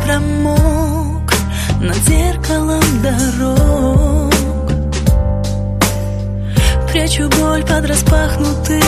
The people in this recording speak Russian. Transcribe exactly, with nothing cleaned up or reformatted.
промок над зеркалом дорог. Прячу боль под распахнутым